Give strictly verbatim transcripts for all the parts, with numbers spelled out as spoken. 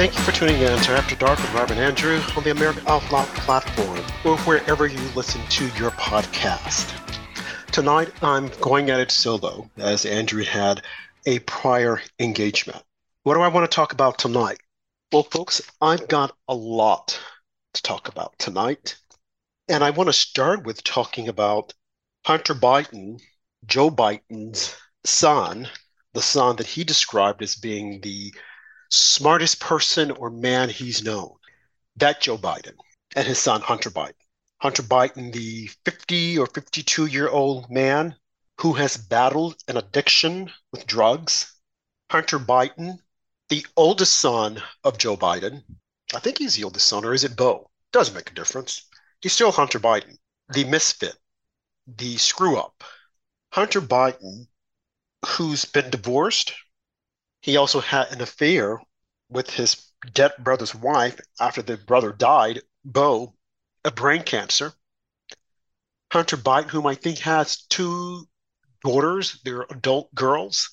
Thank you for tuning in to After Dark with Rob and Andrew on the American Outlaw platform or wherever you listen to your podcast. Tonight, I'm going at it solo as Andrew had a prior engagement. What do I want to talk about tonight? Well, folks, I've got a lot to talk about tonight. And I want to start with talking about Hunter Biden, Joe Biden's son, the son that he described as being the smartest person or man he's known. That Joe Biden and his son, Hunter Biden. Hunter Biden, the fifty or fifty-two-year-old man who has battled an addiction with drugs. Hunter Biden, the oldest son of Joe Biden. I think he's the oldest son, or is it Beau? Doesn't make a difference. He's still Hunter Biden, the misfit, the screw-up. Hunter Biden, who's been divorced. He also had an affair with his dead brother's wife after the brother died, Beau, of brain cancer. Hunter Biden, whom I think has two daughters, they're adult girls.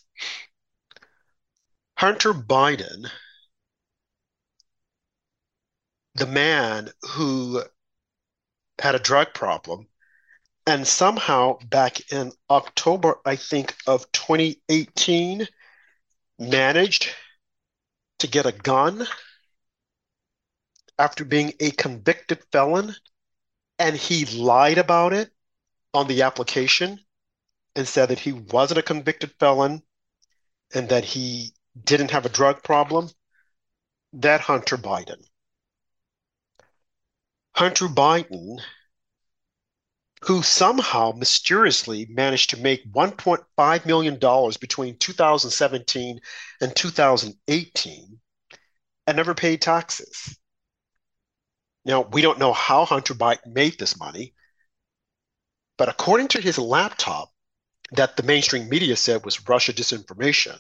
Hunter Biden, the man who had a drug problem, and somehow back in October, I think, of twenty eighteen, managed to get a gun after being a convicted felon, and he lied about it on the application and said that he wasn't a convicted felon and that he didn't have a drug problem. That Hunter Biden. Hunter Biden, who somehow mysteriously managed to make one point five million dollars between two thousand seventeen and two thousand eighteen and never paid taxes. Now, we don't know how Hunter Biden made this money, but according to his laptop that the mainstream media said was Russia disinformation,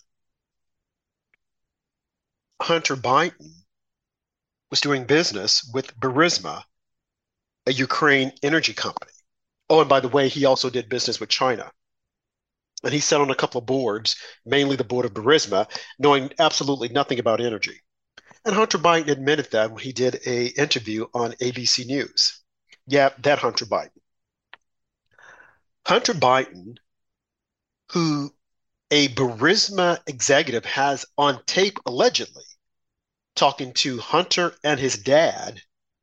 Hunter Biden was doing business with Burisma, a Ukraine energy company. Oh, and by the way, he also did business with China. And he sat on a couple of boards, mainly the board of Burisma, knowing absolutely nothing about energy. And Hunter Biden admitted that when he did an interview on A B C News. Yeah, that Hunter Biden. Hunter Biden, who a Burisma executive has on tape allegedly talking to Hunter and his dad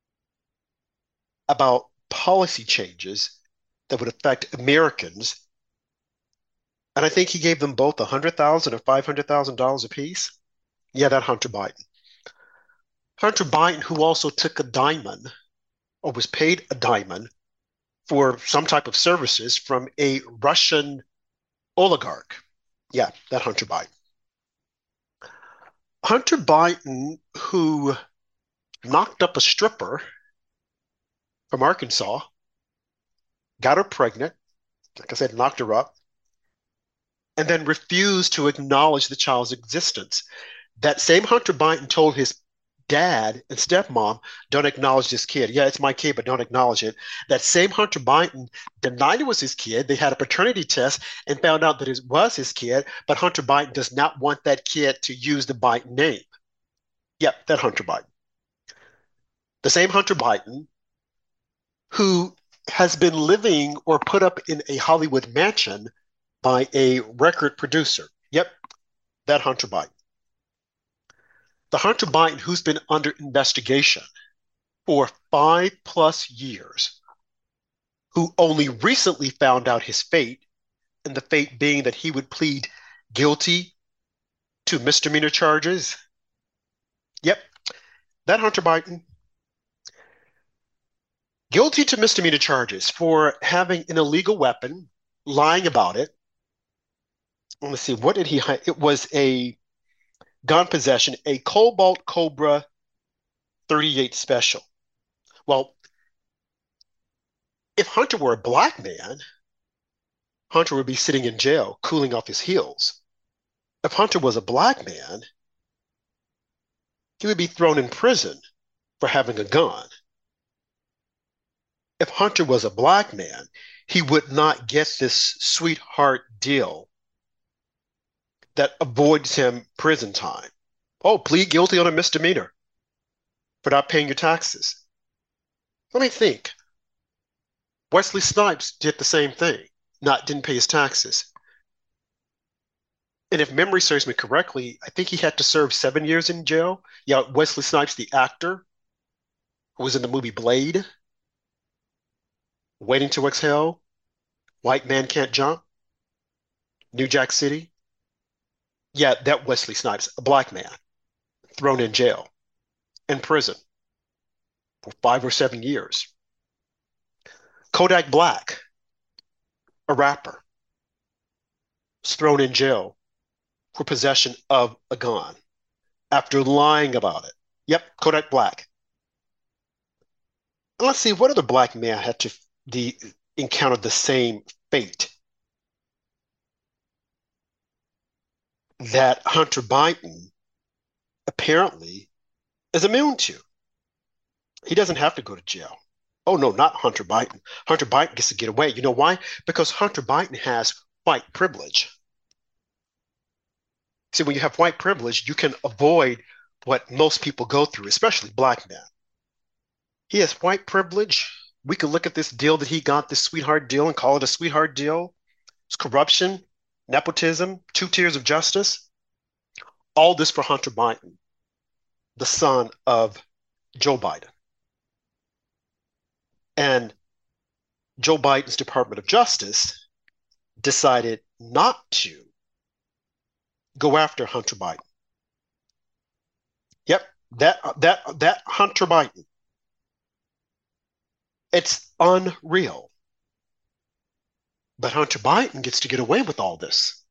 about policy changes that would affect Americans. And I think he gave them both one hundred thousand dollars or five hundred thousand dollars apiece. Yeah, that Hunter Biden. Hunter Biden, who also took a diamond or was paid a diamond for some type of services from a Russian oligarch. Yeah, that Hunter Biden. Hunter Biden, who knocked up a stripper from Arkansas, got her pregnant, like I said, knocked her up, and then refused to acknowledge the child's existence. That same Hunter Biden told his dad and stepmom, don't acknowledge this kid. Yeah, it's my kid, but don't acknowledge it. That same Hunter Biden denied it was his kid. They had a paternity test and found out that it was his kid, but Hunter Biden does not want that kid to use the Biden name. Yep, that Hunter Biden. The same Hunter Biden who has been living or put up in a Hollywood mansion by a record producer. Yep, that Hunter Biden. The Hunter Biden who's been under investigation for five plus years, who only recently found out his fate, and the fate being that he would plead guilty to misdemeanor charges. Yep, that Hunter Biden. Guilty to misdemeanor charges for having an illegal weapon, lying about it. Let's see, what did he hide? It was a gun possession, a Cobalt Cobra thirty-eight Special. Well, if Hunter were a black man, Hunter would be sitting in jail, cooling off his heels. If Hunter was a black man, he would be thrown in prison for having a gun. If Hunter was a black man, he would not get this sweetheart deal that avoids him prison time. Oh, plead guilty on a misdemeanor. for not paying your taxes. Let me think. Wesley Snipes did the same thing, not didn't pay his taxes. And if memory serves me correctly, I think he had to serve seven years in jail. Yeah, Wesley Snipes, the actor who was in the movie Blade, Waiting to Exhale, White Man Can't Jump, New Jack City. Yeah, that Wesley Snipes, a black man, thrown in jail, in prison for five or seven years. Kodak Black, a rapper, was thrown in jail for possession of a gun after lying about it. Yep, Kodak Black. And let's see, what other black man had to the encounter the same fate that Hunter Biden apparently is immune to? He doesn't have to go to jail. Oh no, not Hunter Biden. Hunter Biden gets to get away. You know why? Because Hunter Biden has white privilege. See, when you have white privilege, you can avoid what most people go through, especially black men. He has white privilege. We could look at this deal that he got, this sweetheart deal, and call it a sweetheart deal. It's corruption, nepotism, two tiers of justice. All this for Hunter Biden, the son of Joe Biden. And Joe Biden's Department of Justice decided not to go after Hunter Biden. Yep, that that that Hunter Biden. It's unreal. But Hunter Biden gets to get away with all this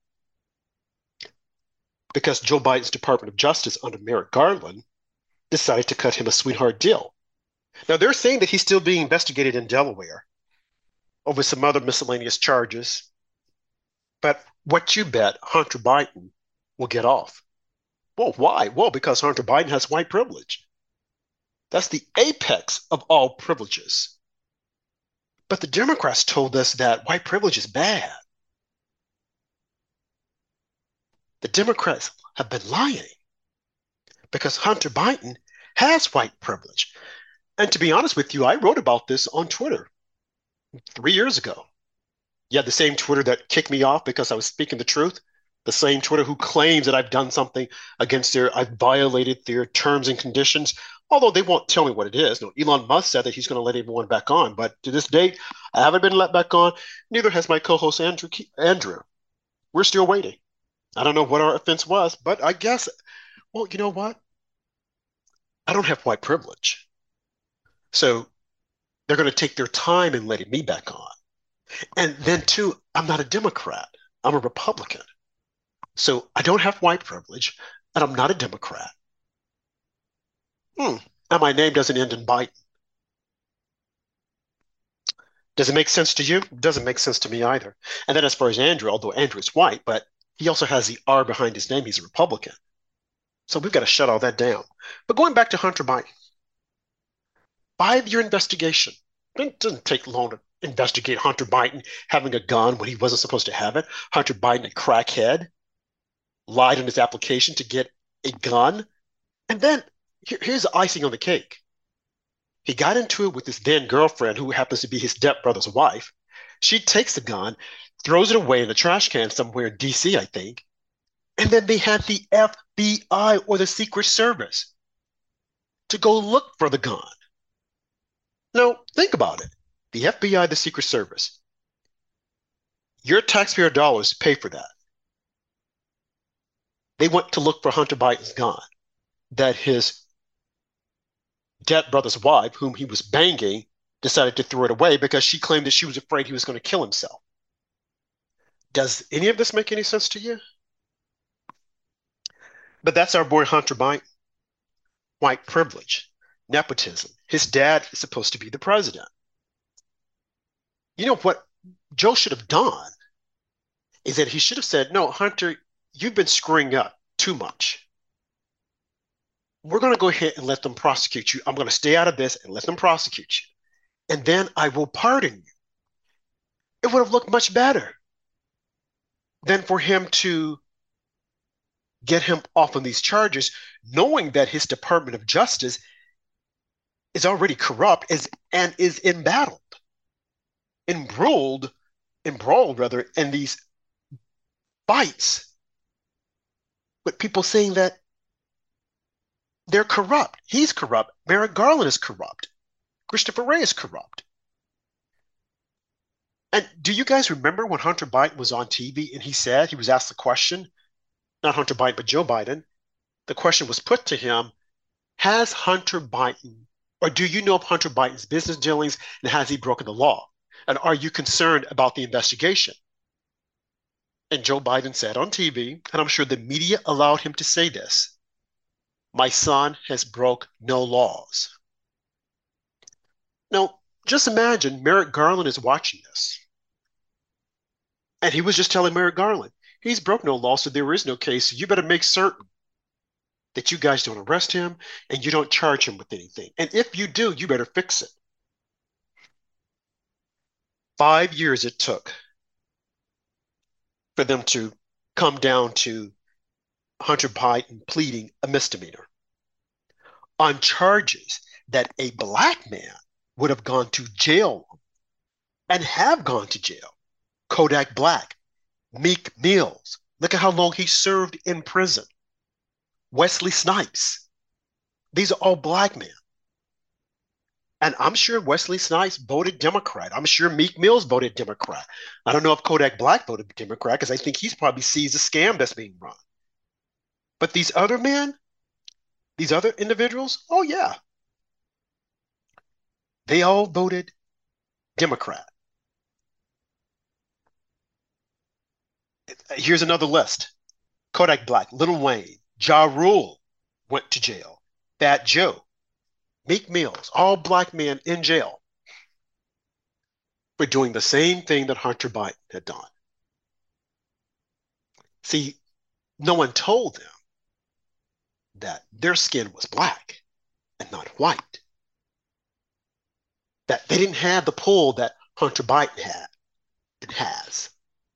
because Joe Biden's Department of Justice under Merrick Garland decided to cut him a sweetheart deal. Now, they're saying that he's still being investigated in Delaware over some other miscellaneous charges. But what you bet Hunter Biden will get off. Well, why? Well, because Hunter Biden has white privilege. That's the apex of all privileges. But the Democrats told us that white privilege is bad. The Democrats have been lying because Hunter Biden has white privilege. And to be honest with you, I wrote about this on Twitter three years ago. Yeah, the same Twitter that kicked me off because I was speaking the truth. The same Twitter who claims that I've done something against their, I've violated their terms and conditions, although they won't tell me what it is. No, Elon Musk said that he's going to let everyone back on, but to this date, I haven't been let back on. Neither has my co-host Andrew. Andrew. We're still waiting. I don't know what our offense was, but I guess, well, you know what? I don't have white privilege. So they're going to take their time in letting me back on. And then, too, I'm not a Democrat. I'm a Republican. So I don't have white privilege, and I'm not a Democrat. Hmm. And my name doesn't end in Biden. Does it make sense to you? It doesn't make sense to me either. And then as far as Andrew, although Andrew is white, but he also has the R behind his name. He's a Republican. So we've got to shut all that down. But going back to Hunter Biden, five-year investigation. It didn't take long to investigate Hunter Biden having a gun when he wasn't supposed to have it. Hunter Biden, a crackhead, lied on his application to get a gun. And then here, here's the icing on the cake. He got into it with his then girlfriend, who happens to be his stepbrother's wife. She takes the gun, throws it away in the trash can somewhere in D C, I think. And then they had the F B I or the Secret Service to go look for the gun. Now, think about it. The F B I, the Secret Service. Your taxpayer dollars pay for that. They went to look for Hunter Biden's gun that his dead brother's wife, whom he was banging, decided to throw it away because she claimed that she was afraid he was going to kill himself. Does any of this make any sense to you? But that's our boy Hunter Biden. White privilege, nepotism. His dad is supposed to be the president. You know what Joe should have done is that he should have said, no, Hunter, you've been screwing up too much. We're going to go ahead and let them prosecute you. I'm going to stay out of this and let them prosecute you. And then I will pardon you. It would have looked much better than for him to get him off on these charges, knowing that his Department of Justice is already corrupt is and is embattled, embroiled, embroiled rather, in these fights with people saying that they're corrupt. He's corrupt. Merrick Garland is corrupt. Christopher Wray is corrupt. And do you guys remember when Hunter Biden was on T V and he said, he was asked the question, not Hunter Biden, but Joe Biden, the question was put to him, has Hunter Biden, or do you know of Hunter Biden's business dealings and has he broken the law? And are you concerned about the investigation? And Joe Biden said on T V, and I'm sure the media allowed him to say this, my son has broke no laws. Now, just imagine Merrick Garland is watching this. And he was just telling Merrick Garland, he's broke no law, so there is no case. So you better make certain that you guys don't arrest him and you don't charge him with anything. And if you do, you better fix it. Five years it took for them to come down to Hunter Biden pleading a misdemeanor on charges that a black man would have gone to jail and have gone to jail. Kodak Black, Meek Mills. Look at how long he served in prison. Wesley Snipes. These are all black men. And I'm sure Wesley Snipes voted Democrat. I'm sure Meek Mills voted Democrat. I don't know if Kodak Black voted Democrat because I think he's probably sees the scam that's being run. But these other men, these other individuals, oh yeah, they all voted Democrat. Here's another list. Kodak Black, Lil Wayne, Ja Rule went to jail. Fat Joe, Meek Mills, all black men in jail for doing the same thing that Hunter Biden had done. See, no one told them that their skin was black and not white. That they didn't have the pull that Hunter Biden had and has.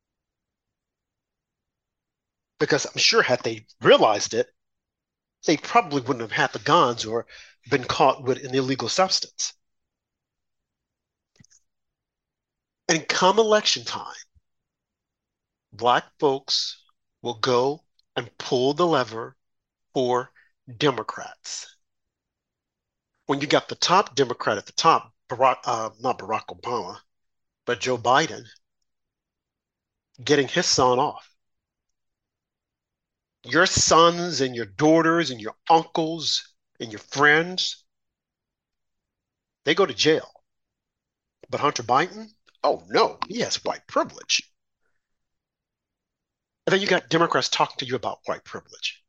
Because I'm sure had they realized it, they probably wouldn't have had the guns or been caught with an illegal substance. And come election time, black folks will go and pull the lever for Democrats. When you got the top Democrat at the top, Barack, uh, not Barack Obama, but Joe Biden, getting his son off. Your sons and your daughters and your uncles and your friends, they go to jail. But Hunter Biden, oh no, he has white privilege. And then you got Democrats talking to you about white privilege.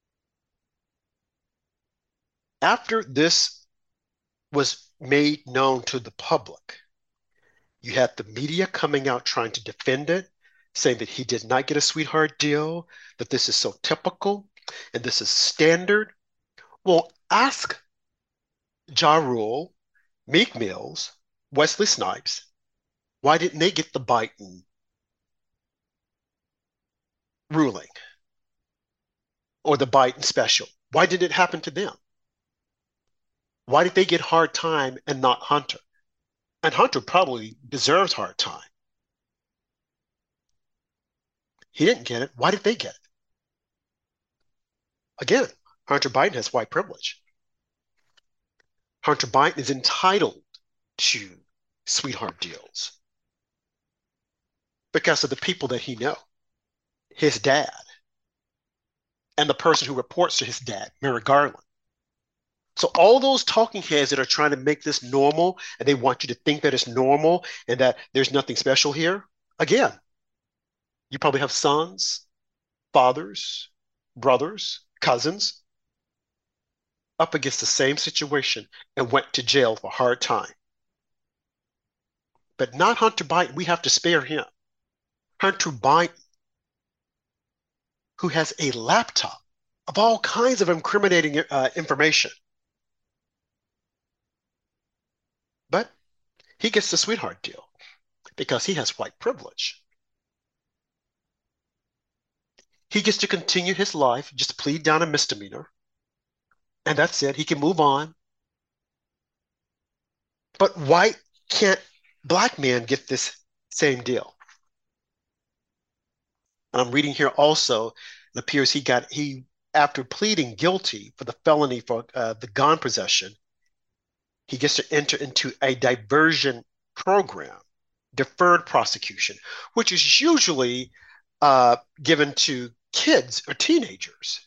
After this was made known to the public, you had the media coming out trying to defend it, saying that he did not get a sweetheart deal, that this is so typical and this is standard. Well, ask Ja Rule, Meek Mills, Wesley Snipes, why didn't they get the Biden ruling or the Biden special? Why did it happen to them? Why did they get hard time and not Hunter? And Hunter probably deserves hard time. He didn't get it. Why did they get it? Again, Hunter Biden has white privilege. Hunter Biden is entitled to sweetheart deals because of the people that he knows, his dad, and the person who reports to his dad, Merrick Garland. So all those talking heads that are trying to make this normal and they want you to think that it's normal and that there's nothing special here, again, you probably have sons, fathers, brothers, cousins up against the same situation and went to jail for hard time. But not Hunter Biden. We have to spare him. Hunter Biden, who has a laptop of all kinds of incriminating uh, information. But he gets the sweetheart deal because he has white privilege. He gets to continue his life, just plead down a misdemeanor. And that's it. He can move on. But why can't black men get this same deal? And I'm reading here also, it appears he got, he, after pleading guilty for the felony for uh, the gun possession, he gets to enter into a diversion program, deferred prosecution, which is usually uh, given to kids or teenagers.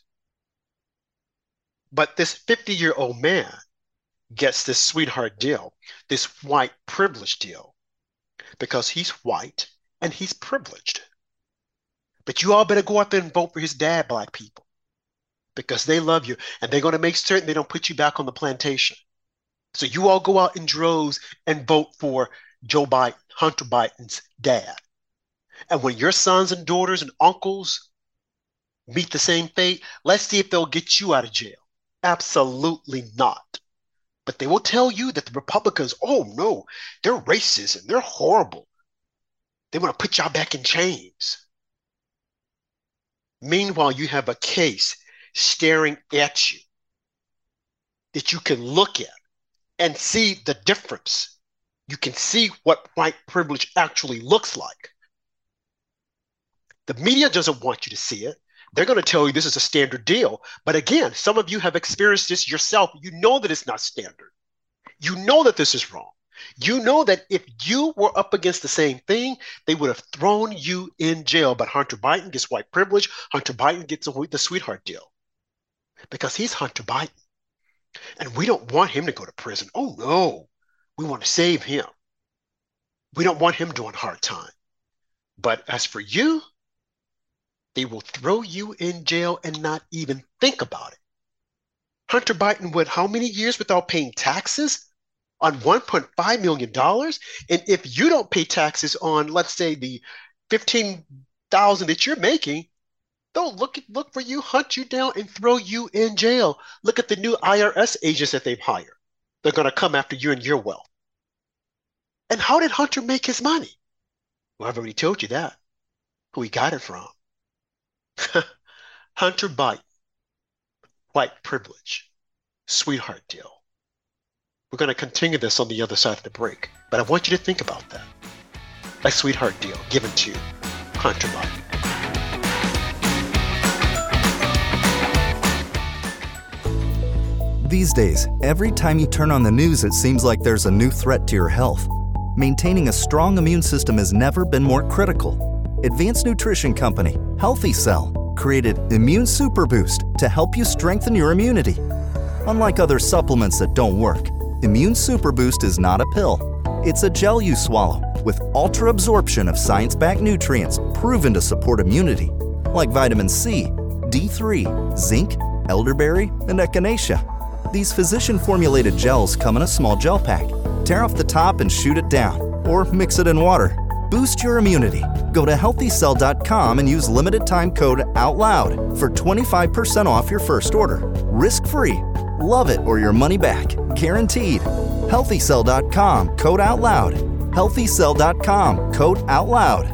But this fifty year old man gets this sweetheart deal, this white privilege deal, because he's white and he's privileged. But you all better go out there and vote for his dad, black people, because they love you and they're going to make certain they don't put you back on the plantation. So you all go out in droves and vote for Joe Biden, Hunter Biden's dad. And when your sons and daughters and uncles meet the same fate, let's see if they'll get you out of jail. Absolutely not. But they will tell you that the Republicans, oh no, they're racist and they're horrible. They want to put y'all back in chains. Meanwhile, you have a case staring at you that you can look at and see the difference. You can see what white privilege actually looks like. The media doesn't want you to see it. They're going to tell you this is a standard deal. But again, some of you have experienced this yourself. You know that it's not standard. You know that this is wrong. You know that if you were up against the same thing, they would have thrown you in jail. But Hunter Biden gets white privilege. Hunter Biden gets the sweetheart deal because he's Hunter Biden. And we don't want him to go to prison. Oh, no. We want to save him. We don't want him doing hard time. But as for you, they will throw you in jail and not even think about it. Hunter Biden went how many years without paying taxes on one point five million dollars? And if you don't pay taxes on, let's say, the fifteen thousand dollars that you're making, they'll look, look for you, hunt you down, and throw you in jail. Look at the new I R S agents that they've hired. They're going to come after you and your wealth. And how did Hunter make his money? Well, I've already told you that. Who he got it from. Hunter Biden, white privilege, sweetheart deal. We're going to continue this on the other side of the break, but I want you to think about that. A sweetheart deal given to Hunter Biden. These days, every time you turn on the news, it seems like there's a new threat to your health. Maintaining a strong immune system has never been more critical. Advanced nutrition company, Healthy Cell, created Immune Super Boost to help you strengthen your immunity. Unlike other supplements that don't work, Immune Super Boost is not a pill. It's a gel you swallow with ultra absorption of science-backed nutrients proven to support immunity, like vitamin C, D three, zinc, elderberry, and echinacea. These physician-formulated gels come in a small gel pack. Tear off the top and shoot it down, or mix it in water. Boost your immunity. Go to healthy cell dot com and use limited time code OUTLOUD for twenty-five percent off your first order. Risk-free. Love it or your money back. Guaranteed. healthy cell dot com, code OUTLOUD. healthy cell dot com, code OUTLOUD.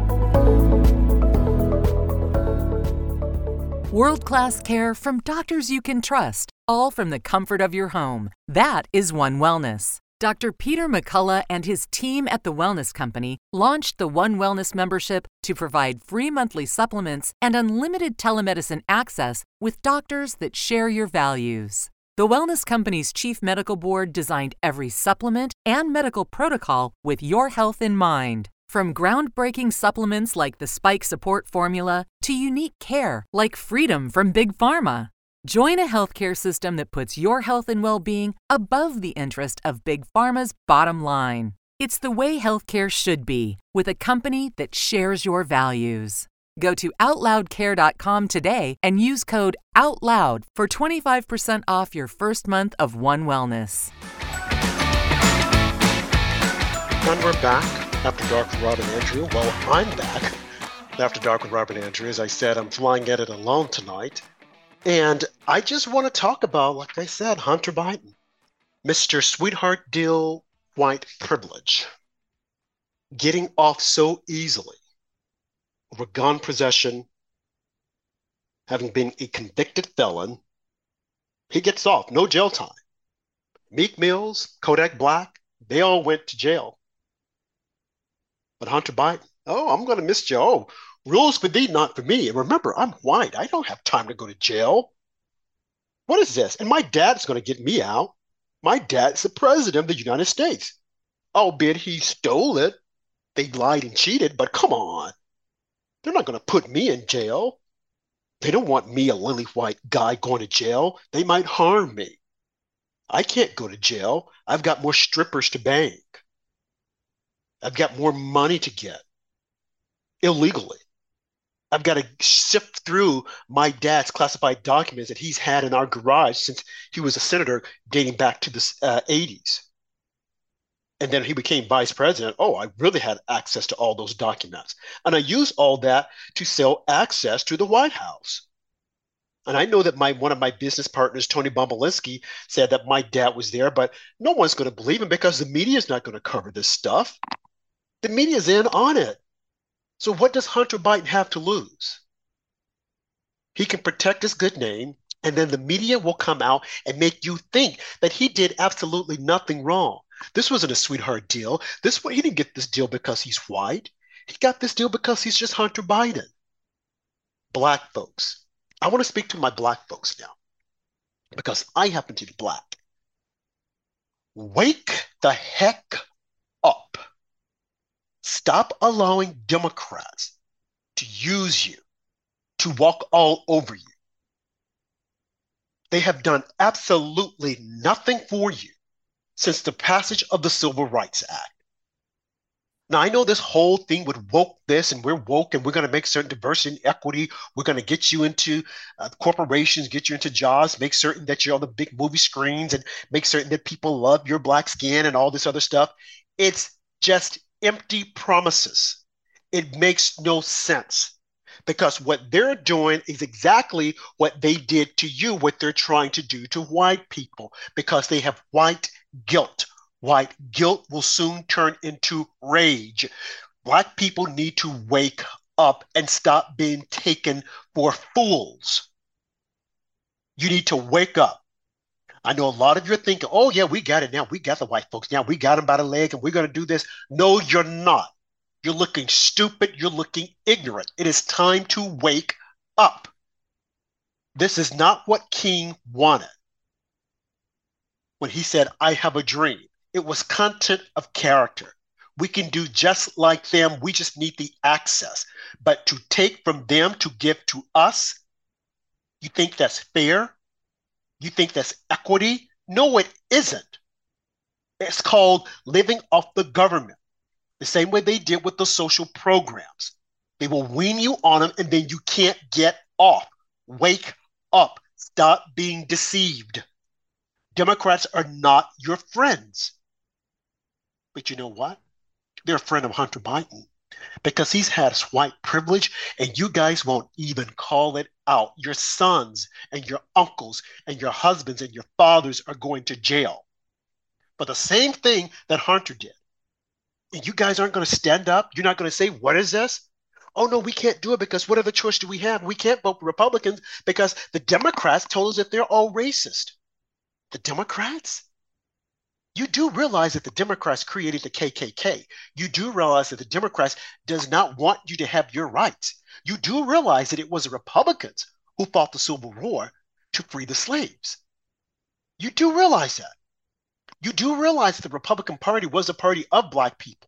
World-class care from doctors you can trust, all from the comfort of your home. That is One Wellness. Doctor Peter McCullough and his team at The Wellness Company launched the One Wellness membership to provide free monthly supplements and unlimited telemedicine access with doctors that share your values. The Wellness Company's Chief Medical Board designed every supplement and medical protocol with your health in mind. From groundbreaking supplements like the Spike Support Formula to unique care like Freedom from Big Pharma. Join a healthcare system that puts your health and well-being above the interest of Big Pharma's bottom line. It's the way healthcare should be, with a company that shares your values. Go to out loud care dot com today and use code OUTLOUD for twenty-five percent off your first month of One Wellness. And we're back after dark with Rob and Andrew. Well, I'm back after dark with Rob and Andrew. As I said, I'm flying at it alone tonight. And I just want to talk about, like I said, Hunter Biden, Mister Sweetheart Deal White Privilege, getting off so easily over gun possession, having been a convicted felon. He gets off, no jail time. Meek Mills, Kodak Black, They all went to jail. But Hunter Biden, oh, I'm going to miss jail. Oh, rules for thee, not for me. And remember, I'm white. I don't have time to go to jail. What is this? And my dad's going to get me out. My dad's the president of the United States. Albeit he stole it. They lied and cheated, but come on. They're not going to put me in jail. They don't want me, a lily white guy, going to jail. They might harm me. I can't go to jail. I've got more strippers to bang. I've got more money to get illegally. I've got to sift through my dad's classified documents that he's had in our garage since he was a senator dating back to the uh, eighties. And then he became vice president. Oh, I really had access to all those documents. And I used all that to sell access to the White House. And I know that my one of my business partners, Tony Bobulinski, said that my dad was there, but no one's going to believe him because the media is not going to cover this stuff. The media's in on it. So what does Hunter Biden have to lose? He can protect his good name, and then the media will come out and make you think that he did absolutely nothing wrong. This wasn't a sweetheart deal. This he didn't get this deal because he's white. He got this deal because he's just Hunter Biden. Black folks. I want to speak to my black folks now because I happen to be black. Wake the heck up. Stop allowing Democrats to use you, to walk all over you. They have done absolutely nothing for you since the passage of the Civil Rights Act. Now, I know this whole thing with woke this, and we're woke, and we're going to make certain diversity and equity. We're going to get you into uh, corporations, get you into jobs, make certain that you're on the big movie screens, and make certain that people love your black skin and all this other stuff. It's just empty promises. It makes no sense because what they're doing is exactly what they did to you, what they're trying to do to white people, because they have white guilt. White guilt will soon turn into rage. Black people need to wake up and stop being taken for fools. You need to wake up. I know a lot of you are thinking, oh, yeah, we got it now. We got the white folks now. We got them by the leg and we're going to do this. No, you're not. You're looking stupid. You're looking ignorant. It is time to wake up. This is not what King wanted when he said, I have a dream. It was content of character. We can do just like them. We just need the access. But to take from them to give to us, you think that's fair? You think that's equity? No, it isn't. It's called living off the government, the same way they did with the social programs. They will wean you on them and then you can't get off. Wake up. Stop being deceived. Democrats are not your friends. But you know what? They're a friend of Hunter Biden because he's had white privilege and you guys won't even call it out. Your sons and your uncles and your husbands and your fathers are going to jail for the same thing that Hunter did. And you guys aren't going to stand up. You're not going to say, what is this? Oh, no, we can't do it because what other choice do we have? We can't vote for Republicans because the Democrats told us that they're all racist. The Democrats? You do realize that the Democrats created the K K K. You do realize that the Democrats does not want you to have your rights. You do realize that it was the Republicans who fought the Civil War to free the slaves. You do realize that. You do realize that the Republican Party was a party of Black people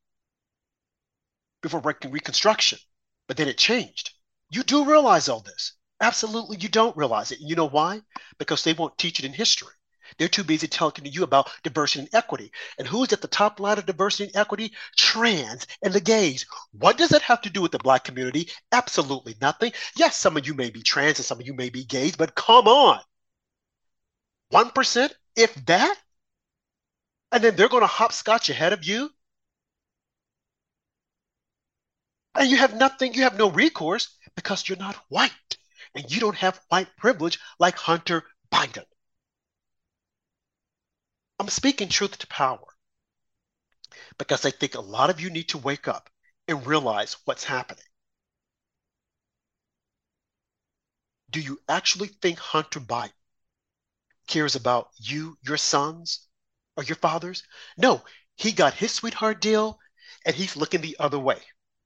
before Reconstruction, but then it changed. You do realize all this. Absolutely, you don't realize it. And you know why? Because they won't teach it in history. They're too busy talking to you about diversity and equity. And who's at the top line of diversity and equity? Trans and the gays. What does that have to do with the Black community? Absolutely nothing. Yes, some of you may be trans and some of you may be gays, but come on. one percent, if that? And then they're going to hopscotch ahead of you? And you have nothing, you have no recourse because you're not white. And you don't have white privilege like Hunter Biden. I'm speaking truth to power because I think a lot of you need to wake up and realize what's happening. Do you actually think Hunter Biden cares about you, your sons, or your fathers? No, He got his sweetheart deal, and he's looking the other way.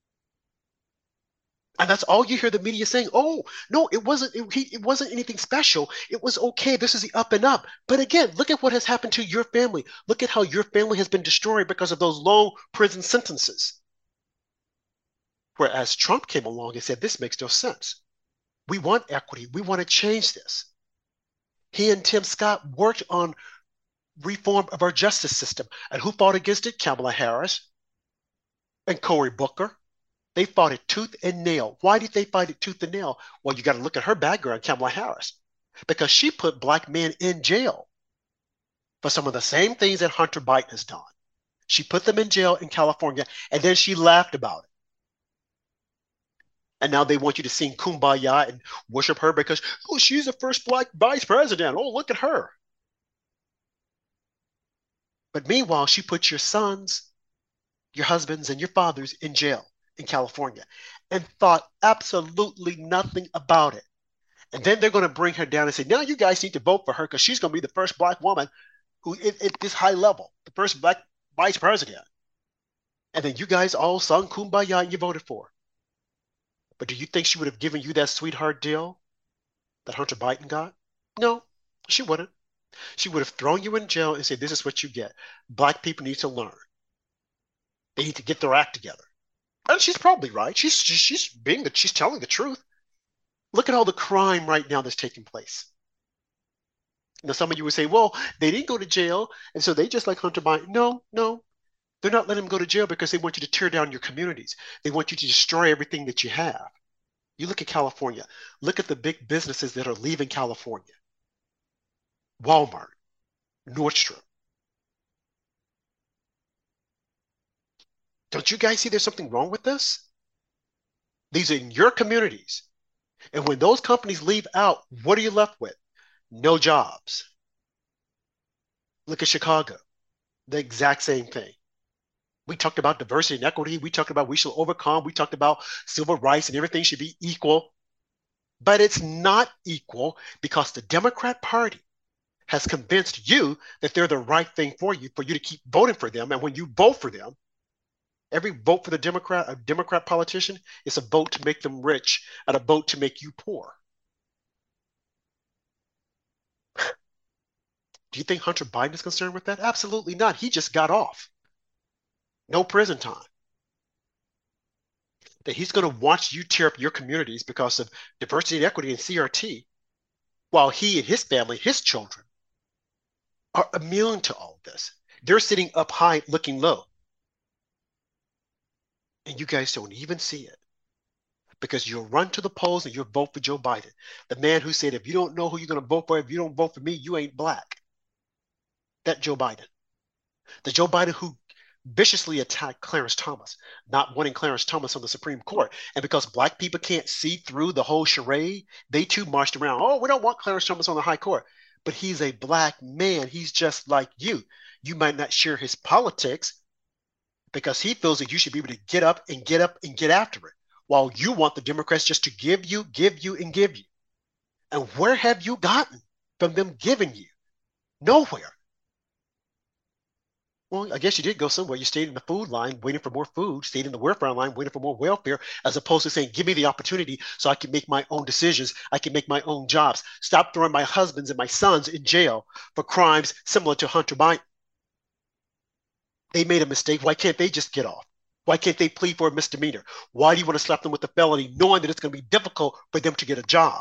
And that's all you hear the media saying. Oh, no, it wasn't it, he, it wasn't anything special. It was okay. This is the up and up. But again, look at what has happened to your family. Look at how your family has been destroyed because of those long prison sentences. Whereas Trump came along and said, this makes no sense. We want equity. We want to change this. He and Tim Scott worked on reform of our justice system. And who fought against it? Kamala Harris and Cory Booker. They fought it tooth and nail. Why did they fight it tooth and nail? Well, you got to look at her background, Kamala Harris, because she put black men in jail for some of the same things that Hunter Biden has done. She put them in jail in California, and then she laughed about it. And now they want you to sing Kumbaya and worship her because, oh, she's the first black vice president. Oh, look at her. But meanwhile, she put your sons, your husbands, and your fathers in jail in California and thought absolutely nothing about it. And then they're going to bring her down and say, now you guys need to vote for her because she's going to be the first black woman who at, at this high level, the first black vice president. And then you guys all sung Kumbaya and you voted for her. But do you think she would have given you that sweetheart deal that Hunter Biden got? No, she wouldn't. She would have thrown you in jail and said, this is what you get. Black people need to learn. They need to get their act together. And she's probably right. She's she's being the, she's telling the truth. Look at all the crime right now that's taking place. Now, some of you would say, well, they didn't go to jail, and so they just like Hunter Biden. No, no. They're not letting them go to jail because they want you to tear down your communities. They want you to destroy everything that you have. You look at California. Look at the big businesses that are leaving California. Walmart, Nordstrom. Don't you guys see there's something wrong with this? These are in your communities. And when those companies leave out, what are you left with? No jobs. Look at Chicago. The exact same thing. We talked about diversity and equity. We talked about we shall overcome. We talked about civil rights and everything should be equal. But it's not equal because the Democrat Party has convinced you that they're the right thing for you, for you to keep voting for them. And when you vote for them, every vote for the Democrat, a Democrat politician, is a vote to make them rich and a vote to make you poor. Do you think Hunter Biden is concerned with that? Absolutely not. He just got off. No prison time. That he's going to watch you tear up your communities because of diversity and equity and C R T, while he and his family, his children, are immune to all of this. They're sitting up high looking low. And you guys don't even see it. Because you'll run to the polls and you'll vote for Joe Biden. The man who said, if you don't know who you're going to vote for, if you don't vote for me, you ain't black. That Joe Biden. The Joe Biden who viciously attacked Clarence Thomas, not wanting Clarence Thomas on the Supreme Court. And because black people can't see through the whole charade, they too marched around. Oh, we don't want Clarence Thomas on the high court. But he's a black man. He's just like you. You might not share his politics because he feels that you should be able to get up and get up and get after it, while you want the Democrats just to give you, give you, and give you. And where have you gotten from them giving you? Nowhere. Well, I guess you did go somewhere. You stayed in the food line waiting for more food, stayed in the welfare line waiting for more welfare, as opposed to saying, give me the opportunity so I can make my own decisions. I can make my own jobs. Stop throwing my husbands and my sons in jail for crimes similar to Hunter Biden. They made a mistake. Why can't they just get off? Why can't they plead for a misdemeanor? Why do you want to slap them with a felony knowing that it's going to be difficult for them to get a job?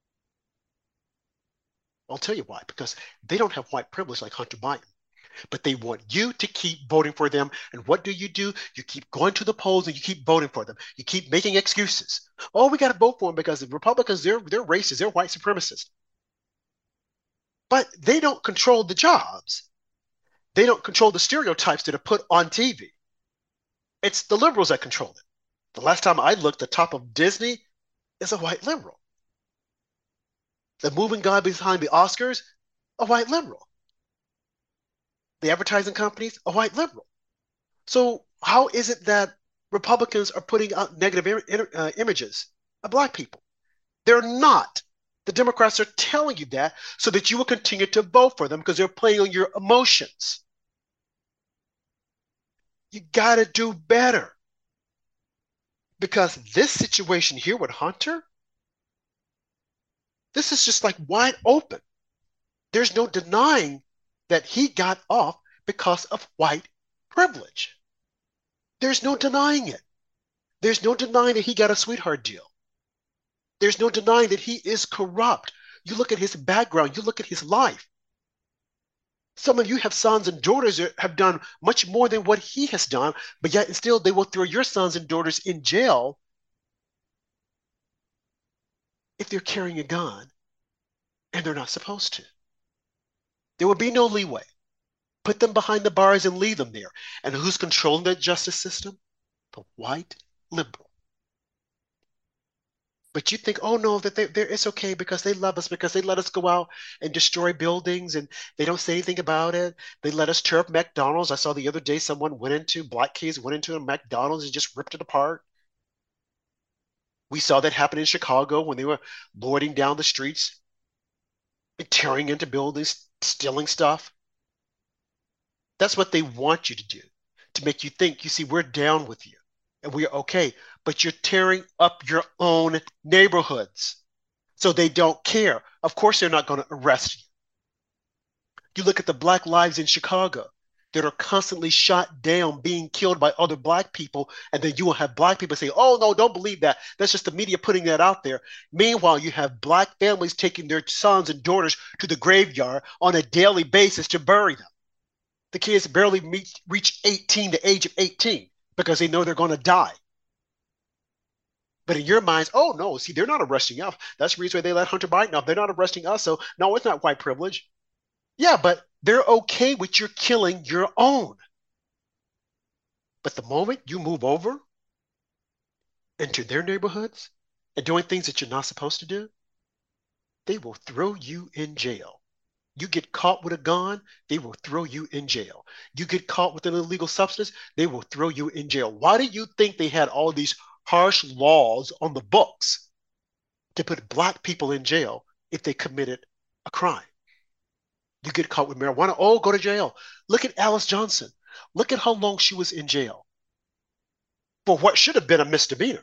I'll tell you why. Because they don't have white privilege like Hunter Biden. But they want you to keep voting for them. And what do you do? You keep going to the polls and you keep voting for them. You keep making excuses. Oh, we got to vote for them because the Republicans, they're, they're racist, they're white supremacists. But they don't control the jobs. They don't control the stereotypes that are put on T V. It's the liberals that control it. The last time I looked, the top of Disney is a white liberal. The moving guy behind the Oscars, a white liberal. The advertising companies, a white liberal. So how is it that Republicans are putting out negative im- uh, images of black people? They're not. The Democrats are telling you that so that you will continue to vote for them because they're playing on your emotions. You got to do better. Because this situation here with Hunter, this is just like wide open. There's no denying that he got off because of white privilege. There's no denying it. There's no denying that he got a sweetheart deal. There's no denying that he is corrupt. You look at his background, you look at his life. Some of you have sons and daughters that have done much more than what he has done, but yet and still they will throw your sons and daughters in jail if they're carrying a gun and they're not supposed to. There will be no leeway. Put them behind the bars and leave them there. And who's controlling that justice system? The white liberal. But you think, oh no, that they, they're, it's okay because they love us, because they let us go out and destroy buildings and they don't say anything about it. They let us tear up McDonald's. I saw the other day someone went into, black kids went into a McDonald's and just ripped it apart. We saw that happen in Chicago when they were lording down the streets and tearing into buildings, stealing stuff. That's what they want you to do, to make you think, you see, we're down with you and we're okay, but you're tearing up your own neighborhoods. So they don't care. Of course, they're not going to arrest you. You look at the black lives in Chicago that are constantly shot down, being killed by other black people. And then you will have black people say, oh, no, don't believe that. That's just the media putting that out there. Meanwhile, you have black families taking their sons and daughters to the graveyard on a daily basis to bury them. The kids barely meet, reach eighteen, the age of eighteen, because they know they're going to die. But in your minds, oh, no, see, they're not arresting us. That's the reason why they let Hunter Biden off. They're not arresting us. So, no, it's not white privilege. Yeah, but they're okay with you killing your own. But the moment you move over into their neighborhoods and doing things that you're not supposed to do, they will throw you in jail. You get caught with a gun, they will throw you in jail. You get caught with an illegal substance, they will throw you in jail. Why do you think they had all these harsh laws on the books to put black people in jail if they committed a crime? You get caught with marijuana, oh, go to jail. Look at Alice Johnson. Look at how long she was in jail for what should have been a misdemeanor.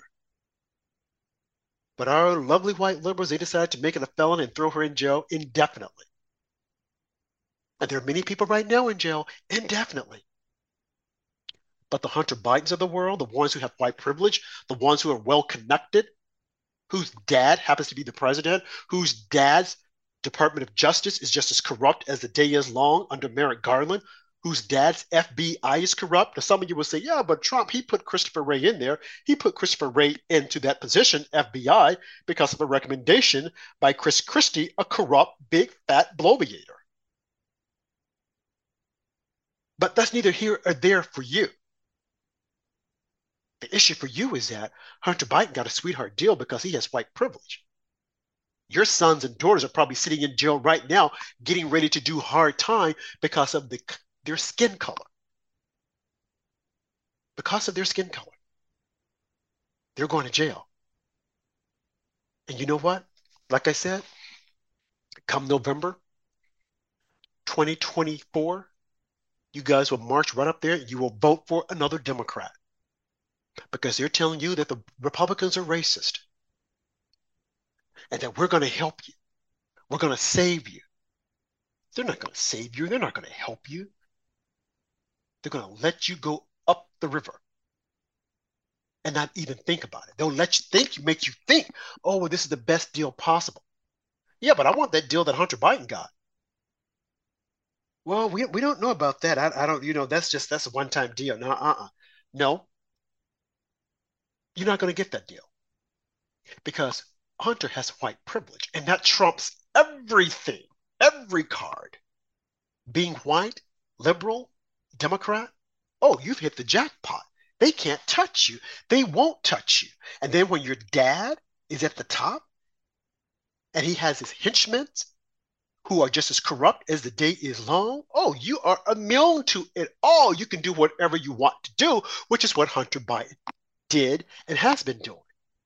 But our lovely white liberals, they decided to make it a felon and throw her in jail indefinitely. And there are many people right now in jail indefinitely. But the Hunter Bidens of the world, the ones who have white privilege, the ones who are well connected, whose dad happens to be the president, whose dad's Department of Justice is just as corrupt as the day is long under Merrick Garland, whose dad's F B I is corrupt. Now, some of you will say, yeah, but Trump, he put Christopher Wray in there. He put Christopher Wray into that position, F B I, because of a recommendation by Chris Christie, a corrupt, big, fat bloviator. But that's neither here or there for you. The issue for you is that Hunter Biden got a sweetheart deal because he has white privilege. Your sons and daughters are probably sitting in jail right now getting ready to do hard time because of the, their skin color. Because of their skin color. They're going to jail. And you know what? Like I said, come November twenty twenty-four, you guys will march right up there and you will vote for another Democrat. Because they're telling you that the Republicans are racist. And that we're going to help you. We're going to save you. They're not going to save you. They're not going to help you. They're going to let you go up the river and not even think about it. They'll let you think, make you think, oh, well, this is the best deal possible. Yeah, but I want that deal that Hunter Biden got. Well, we, we don't know about that. I, I don't, you know, that's just, that's a one-time deal. No, uh-uh. No. You're not going to get that deal. Because Hunter has white privilege, and that trumps everything, every card. Being white, liberal, Democrat, oh, you've hit the jackpot. They can't touch you. They won't touch you. And then when your dad is at the top, and he has his henchmen who are just as corrupt as the day is long, oh, you are immune to it all. You can do whatever you want to do, which is what Hunter Biden did and has been doing.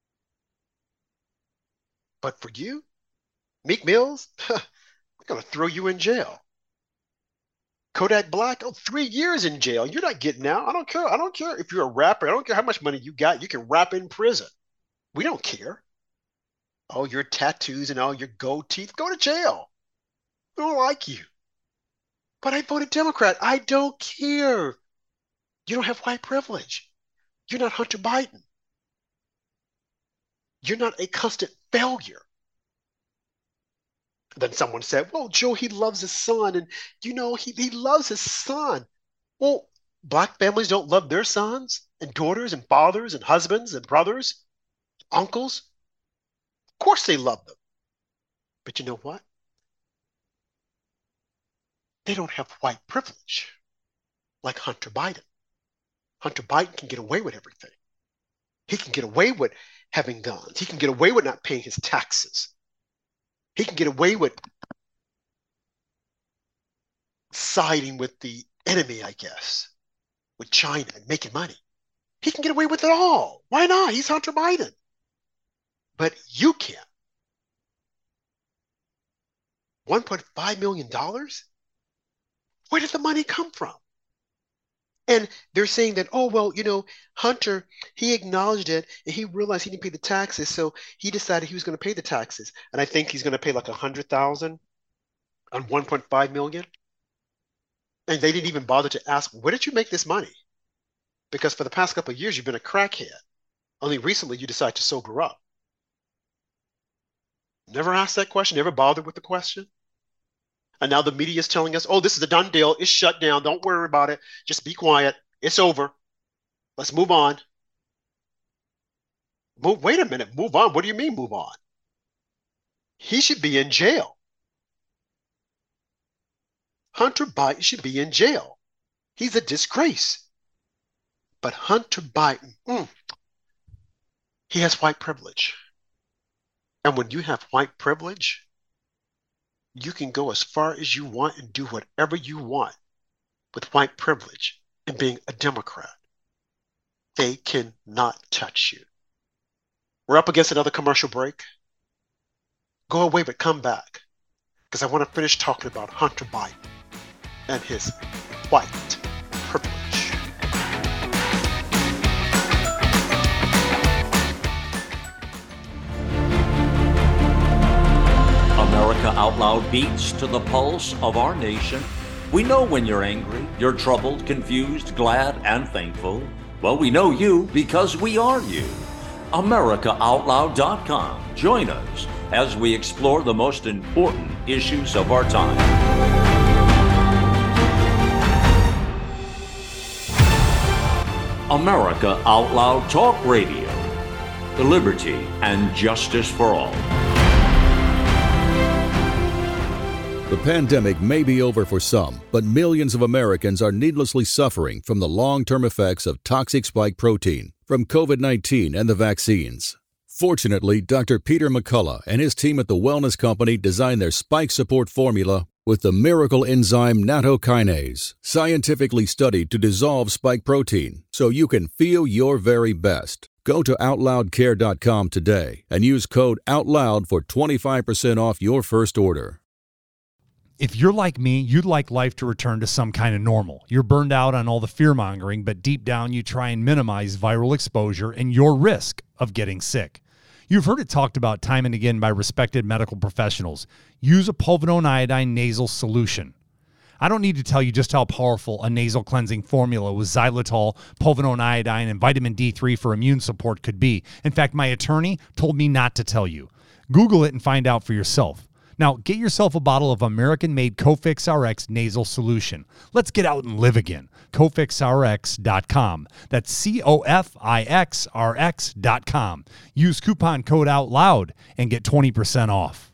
But for you, Meek Mills, they're going to throw you in jail. Kodak Black, oh, three years in jail. You're not getting out. I don't care. I don't care if you're a rapper. I don't care how much money you got. You can rap in prison. We don't care. Oh, your tattoos and all your gold teeth, go to jail. We don't like you. But I voted Democrat. I don't care. You don't have white privilege. You're not Hunter Biden. You're not a constant failure. Then someone said, well, Joe, he loves his son. And, you know, he, he loves his son. Well, black families don't love their sons and daughters and fathers and husbands and brothers, uncles. Of course they love them. But you know what? They don't have white privilege like Hunter Biden. Hunter Biden can get away with everything. He can get away with having guns. He can get away with not paying his taxes. He can get away with siding with the enemy, I guess, with China and making money. He can get away with it all. Why not? He's Hunter Biden. But you can't. one point five million dollars? Where did the money come from? And they're saying that, oh, well, you know, Hunter, he acknowledged it and he realized he didn't pay the taxes. So he decided he was going to pay the taxes. And I think he's going to pay like one hundred thousand dollars on one point five million dollars. And they didn't even bother to ask, where did you make this money? Because for the past couple of years, you've been a crackhead. Only recently you decided to sober up. Never asked that question, never bothered with the question. And now the media is telling us, oh, this is a done deal. It's shut down. Don't worry about it. Just be quiet. It's over. Let's move on. Move, wait a minute. Move on. What do you mean move on? He should be in jail. Hunter Biden should be in jail. He's a disgrace. But Hunter Biden, mm, he has white privilege. And when you have white privilege, you can go as far as you want and do whatever you want with white privilege and being a Democrat. They cannot touch you. We're up against another commercial break. Go away, but come back, because I want to finish talking about Hunter Biden and his white privilege. America Out Loud beats to the pulse of our nation. We know when you're angry, you're troubled, confused, glad, and thankful. Well, we know you because we are you. America Out Loud dot com. Join us as we explore the most important issues of our time. America Out Loud Talk Radio. Liberty and justice for all. The pandemic may be over for some, but millions of Americans are needlessly suffering from the long-term effects of toxic spike protein from covid nineteen and the vaccines. Fortunately, Doctor Peter McCullough and his team at the Wellness Company designed their spike support formula with the miracle enzyme nattokinase, scientifically studied to dissolve spike protein so you can feel your very best. Go to out loud care dot com today and use code OUTLOUD for twenty-five percent off your first order. If you're like me, you'd like life to return to some kind of normal. You're burned out on all the fear-mongering, but deep down you try and minimize viral exposure and your risk of getting sick. You've heard it talked about time and again by respected medical professionals. Use a povidone iodine nasal solution. I don't need to tell you just how powerful a nasal cleansing formula with xylitol, povidone iodine, and vitamin D three for immune support could be. In fact, my attorney told me not to tell you. Google it and find out for yourself. Now, get yourself a bottle of American-made Cofix R X nasal solution. Let's get out and live again. Cofix R X dot com. That's C O F I X R X dot com. Use coupon code OUTLOUD and get twenty percent off.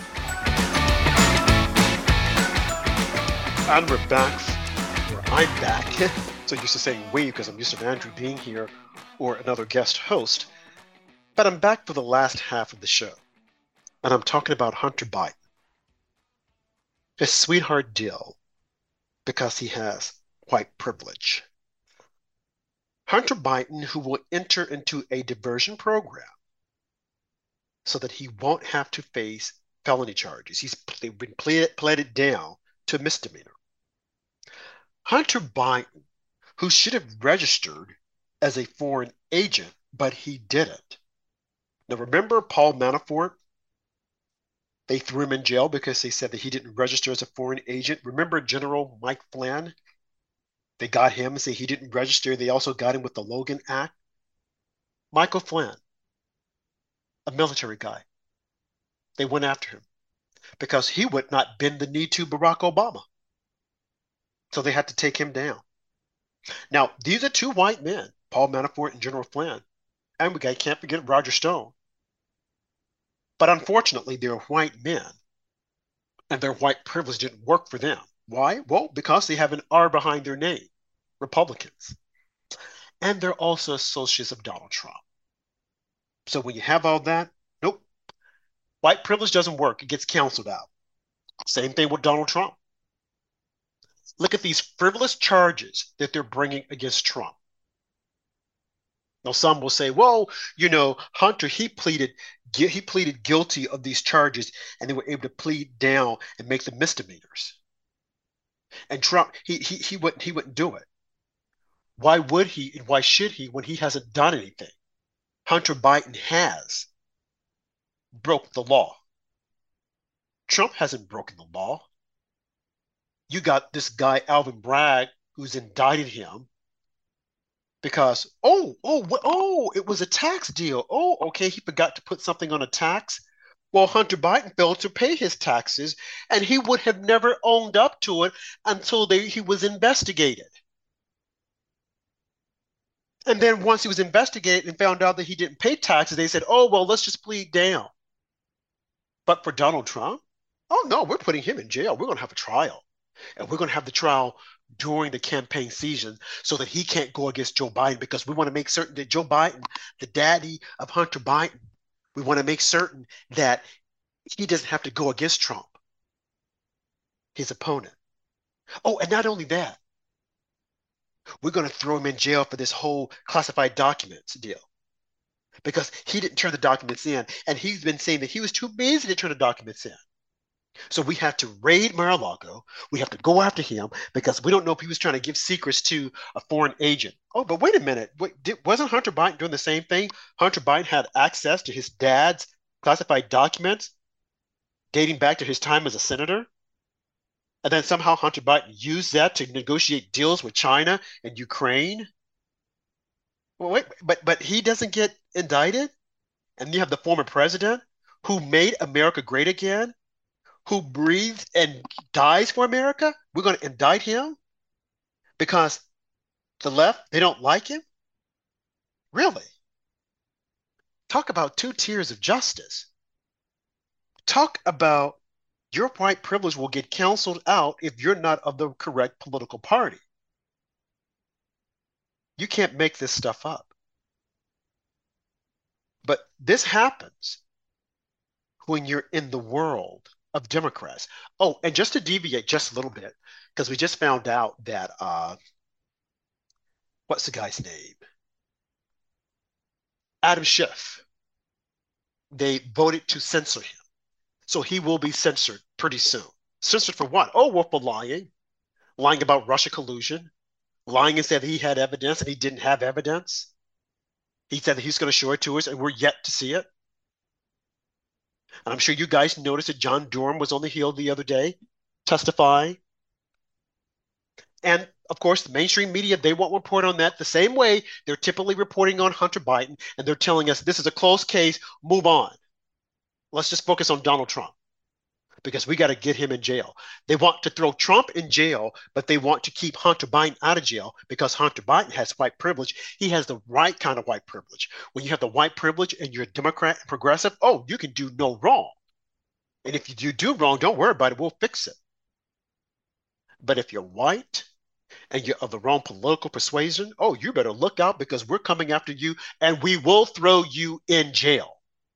And we're back, or I'm back. So used to saying we because I'm used to Andrew being here or another guest host. But I'm back for the last half of the show. And I'm talking about Hunter Biden. His sweetheart deal because he has white privilege. Hunter Biden, who will enter into a diversion program so that he won't have to face felony charges. He's been pleaded, pleaded down to misdemeanor. Hunter Biden, who should have registered as a foreign agent, but he didn't. Now, remember Paul Manafort? They threw him in jail because they said that he didn't register as a foreign agent. Remember General Mike Flynn? They got him and say he didn't register. They also got him with the Logan Act. Michael Flynn, a military guy, they went after him because he would not bend the knee to Barack Obama. So they had to take him down. Now, these are two white men, Paul Manafort and General Flynn. And we can't forget Roger Stone. But unfortunately, they're white men, and their white privilege didn't work for them. Why? Well, because they have an R behind their name, Republicans. And they're also associates of Donald Trump. So when you have all that, nope. White privilege doesn't work. It gets canceled out. Same thing with Donald Trump. Look at these frivolous charges that they're bringing against Trump. Now, some will say, well, you know, Hunter, he pleaded he pleaded guilty of these charges, and they were able to plead down and make them misdemeanors. And Trump, he he he wouldn't he wouldn't do it. Why would he and why should he when he hasn't done anything? Hunter Biden has broke the law. Trump hasn't broken the law. You got this guy, Alvin Bragg, who's indicted him because, oh, oh, oh, it was a tax deal. Oh, okay, he forgot to put something on a tax. Well, Hunter Biden failed to pay his taxes, and he would have never owned up to it until they, he was investigated. And then once he was investigated and found out that he didn't pay taxes, they said, oh, well, let's just plead down. But for Donald Trump, oh, no, we're putting him in jail. We're going to have a trial. And we're going to have the trial during the campaign season so that he can't go against Joe Biden, because we want to make certain that Joe Biden, the daddy of Hunter Biden, we want to make certain that he doesn't have to go against Trump, his opponent. Oh, and not only that, we're going to throw him in jail for this whole classified documents deal because he didn't turn the documents in, and he's been saying that he was too busy to turn the documents in. So we have to raid Mar-a-Lago. We have to go after him because we don't know if he was trying to give secrets to a foreign agent. Oh, but wait a minute. Wait, did, wasn't Hunter Biden doing the same thing? Hunter Biden had access to his dad's classified documents dating back to his time as a senator. And then somehow Hunter Biden used that to negotiate deals with China and Ukraine. Well, wait, but but he doesn't get indicted? And you have the former president who made America great again, who breathed and dies for America. We're going to indict him because the left, they don't like him? Really? Talk about two tiers of justice. Talk about your white privilege will get canceled out if you're not of the correct political party. You can't make this stuff up. But this happens when you're in the world of Democrats. Oh, and just to deviate just a little bit, because we just found out that, uh, what's the guy's name? Adam Schiff. They voted to censor him. So he will be censored pretty soon. Censored for what? Oh, well, for lying. Lying about Russia collusion. Lying and said he had evidence and he didn't have evidence. He said that he's going to show it to us and we're yet to see it. And I'm sure you guys noticed that John Durham was on the Hill the other day testifying. And of course, the mainstream media, they won't report on that the same way they're typically reporting on Hunter Biden. And they're telling us this is a closed case, move on. Let's just focus on Donald Trump because we got to get him in jail. They want to throw Trump in jail, but they want to keep Hunter Biden out of jail because Hunter Biden has white privilege. He has the right kind of white privilege. When you have the white privilege and you're a Democrat and progressive, oh, you can do no wrong. And if you do wrong, don't worry about it. We'll fix it. But if you're white and you're of the wrong political persuasion, oh, you better look out because we're coming after you and we will throw you in jail.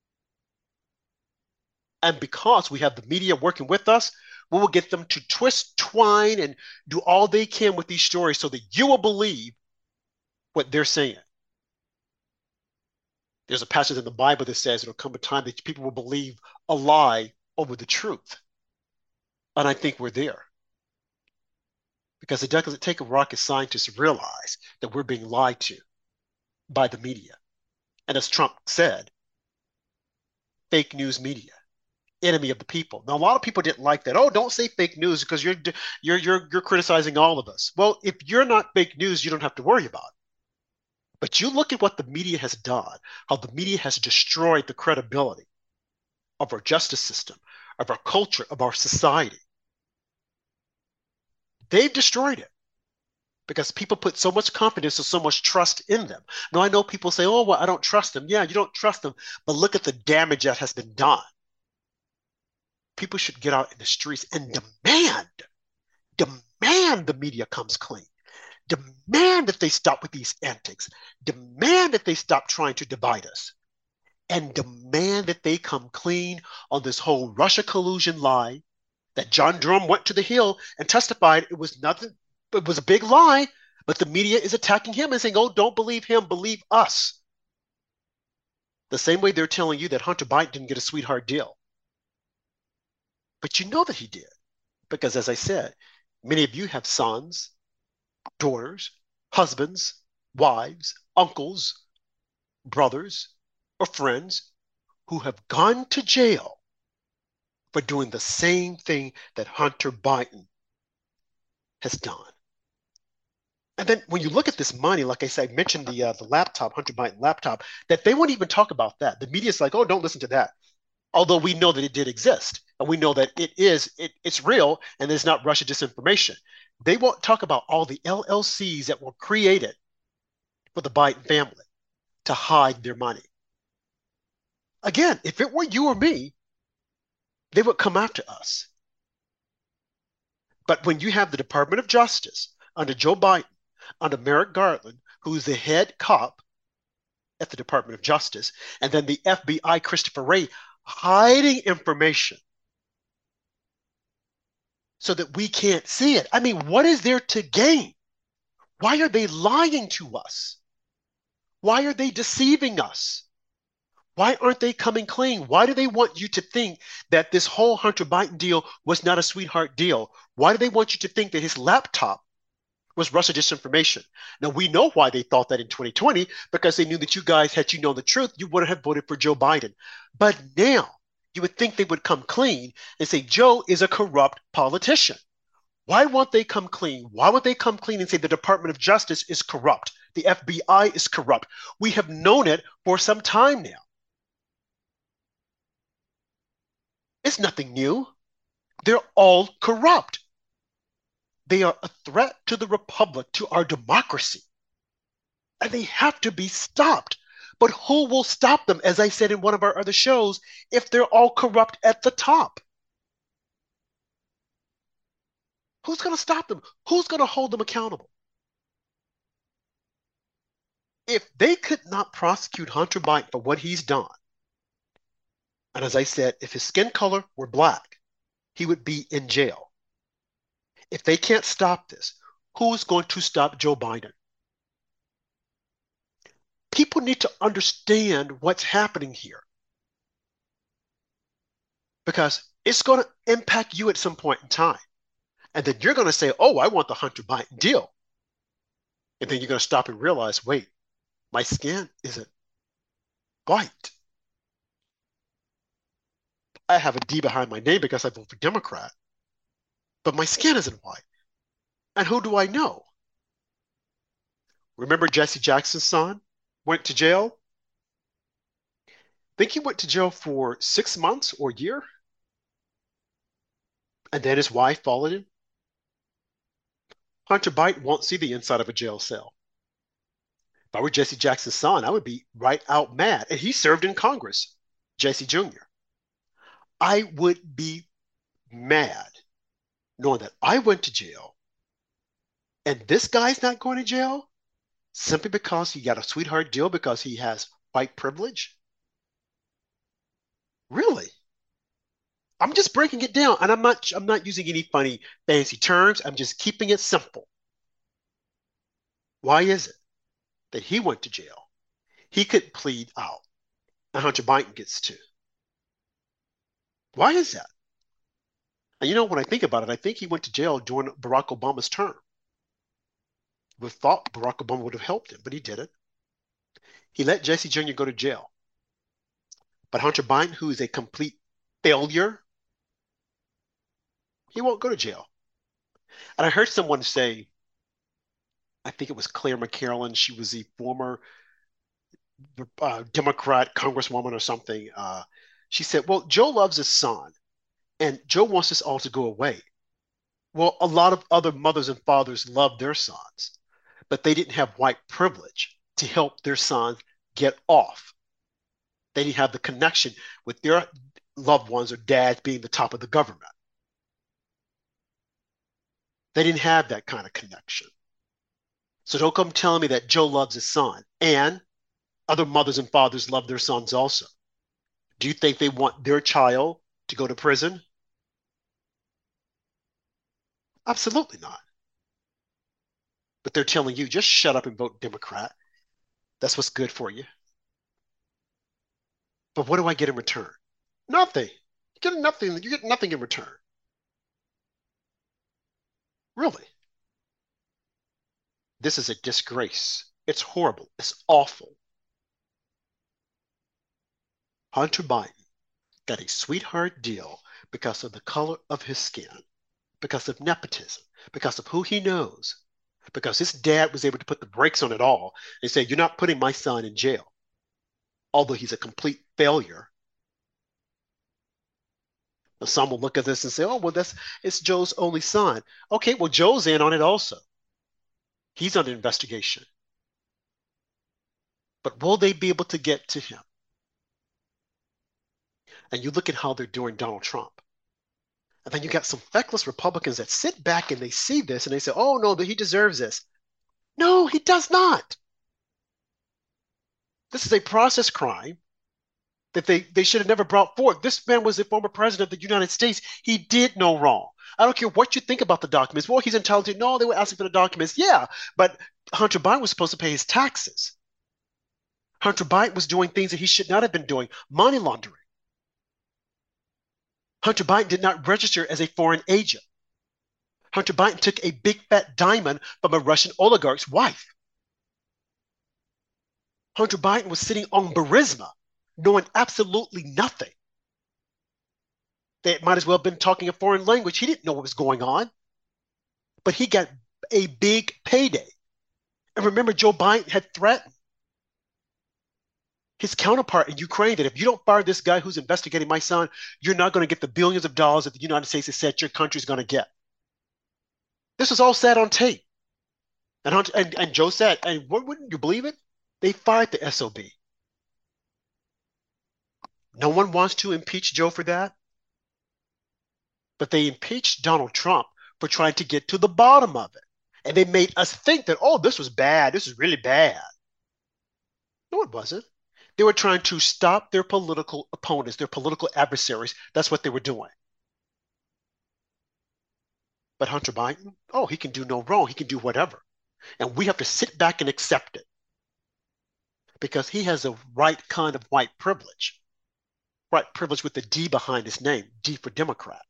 And because we have the media working with us, we will get them to twist, twine, and do all they can with these stories so that you will believe what they're saying. There's a passage in the Bible that says it'll come a time that people will believe a lie over the truth. And I think we're there. because it doesn't take a rocket scientist to realize that we're being lied to by the media. And as Trump said, fake news media, enemy of the people. Now, a lot of people didn't like that. Oh, don't say fake news because you're you're you're you're criticizing all of us. Well, if you're not fake news, you don't have to worry about it. But you look at what the media has done, how the media has destroyed the credibility of our justice system, of our culture, of our society. They've destroyed it because people put so much confidence and so much trust in them. Now, I know people say, oh, well, I don't trust them. Yeah, you don't trust them, but look at the damage that has been done. People should get out in the streets and demand, demand the media comes clean. Demand that they stop with these antics. Demand that they stop trying to divide us. And demand that they come clean on this whole Russia collusion lie that John Durham went to the Hill and testified it was nothing, it was a big lie, but the media is attacking him and saying, oh, don't believe him, believe us. The same way they're telling you that Hunter Biden didn't get a sweetheart deal. But you know that he did, because as I said, many of you have sons, daughters, husbands, wives, uncles, brothers, or friends who have gone to jail for doing the same thing that Hunter Biden has done. And then when you look at this money, like I said, I mentioned the uh, the laptop, Hunter Biden laptop, that they won't even talk about that. The media's like, oh, don't listen to that. Although we know that it did exist, and we know that it is, it, it's real, and it's not Russia disinformation. They won't talk about all the L L Cs that were created for the Biden family to hide their money. Again, if it were you or me, they would come after us. But when you have the Department of Justice under Joe Biden, under Merrick Garland, who's the head cop at the Department of Justice, and then the F B I, Christopher Wray, hiding information so that we can't see it. I mean, what is there to gain? Why are they lying to us? Why are they deceiving us? Why aren't they coming clean? Why do they want you to think that this whole Hunter Biden deal was not a sweetheart deal? Why do they want you to think that his laptop was Russia disinformation? Now, we know why they thought that in twenty twenty, because they knew that you guys, had you known the truth, you wouldn't have voted for Joe Biden. But now, you would think they would come clean and say Joe is a corrupt politician. Why won't they come clean? Why would they come clean and say the Department of Justice is corrupt? The F B I is corrupt. We have known it for some time now. It's nothing new. They're all corrupt. They are a threat to the republic, to our democracy. And they have to be stopped. But who will stop them, as I said in one of our other shows, if they're all corrupt at the top? Who's going to stop them? Who's going to hold them accountable? If they could not prosecute Hunter Biden for what he's done, and as I said, if his skin color were black, he would be in jail. If they can't stop this, who is going to stop Joe Biden? People need to understand what's happening here, because it's going to impact you at some point in time. And then you're going to say, oh, I want the Hunter Biden deal. And then you're going to stop and realize, wait, my skin isn't white. I have a D behind my name because I vote for Democrat, but my skin isn't white. And who do I know? Remember Jesse Jackson's son went to jail? I think he went to jail for six months or a year. And then his wife followed him. Hunter Biden won't see the inside of a jail cell. If I were Jesse Jackson's son, I would be right out mad. And he served in Congress, Jesse Junior I would be mad knowing that I went to jail and this guy's not going to jail simply because he got a sweetheart deal because he has white privilege. Really? I'm just breaking it down, and I'm not I'm not using any funny fancy terms. I'm just keeping it simple. Why is it that he went to jail? He could plead out, and Hunter Biden gets to. Why is that? And you know, when I think about it, I think he went to jail during Barack Obama's term. would have thought Barack Obama would have helped him, but he didn't. He let Jesse Junior go to jail. But Hunter Biden, who is a complete failure, he won't go to jail. And I heard someone say, I think it was Claire McCarroll, she was the former uh, Democrat congresswoman or something. Uh, she said, well, Joe loves his son, and Joe wants this all to go away. Well, a lot of other mothers and fathers love their sons, but they didn't have white privilege to help their sons get off. They didn't have the connection with their loved ones or dads being the top of the government. They didn't have that kind of connection. So don't come telling me that Joe loves his son, and other mothers and fathers love their sons also. Do you think they want their child to go to prison? Absolutely not. But they're telling you, just shut up and vote Democrat. That's what's good for you. But what do I get in return? Nothing. You get nothing. You get nothing in return. Really. This is a disgrace. It's horrible. It's awful. Hunter Biden got a sweetheart deal because of the color of his skin, because of nepotism, because of who he knows, because his dad was able to put the brakes on it all and say, you're not putting my son in jail. Although he's a complete failure. Now, some will look at this and say, oh, well, that's it's Joe's only son. Okay, well, Joe's in on it also. He's under investigation. But will they be able to get to him? And you look at how they're doing Donald Trump. And then you got some feckless Republicans that sit back and they see this and they say, oh, no, he deserves this. No, he does not. This is a process crime that they, they should have never brought forward. This man was a former president of the United States. He did no wrong. I don't care what you think about the documents. Well, he's entitled to, no, they were asking for the documents. Yeah, but Hunter Biden was supposed to pay his taxes. Hunter Biden was doing things that he should not have been doing, money laundering. Hunter Biden did not register as a foreign agent. Hunter Biden took a big fat diamond from a Russian oligarch's wife. Hunter Biden was sitting on Burisma, knowing absolutely nothing. They might as well have been talking a foreign language. He didn't know what was going on. But he got a big payday. And remember, Joe Biden had threatened his counterpart in Ukraine that if you don't fire this guy who's investigating my son, you're not going to get the billions of dollars that the United States has said your country's going to get. This was all said on tape. And, Hunter, and, and Joe said, and wouldn't you believe it? They fired the S O B. No one wants to impeach Joe for that. But they impeached Donald Trump for trying to get to the bottom of it. And they made us think that, oh, this was bad. This is really bad. No, it wasn't. They were trying to stop their political opponents, their political adversaries. That's what they were doing. But Hunter Biden, oh, he can do no wrong. He can do whatever. And we have to sit back and accept it. Because he has the right kind of white privilege. White privilege with the D behind his name, D for Democrat.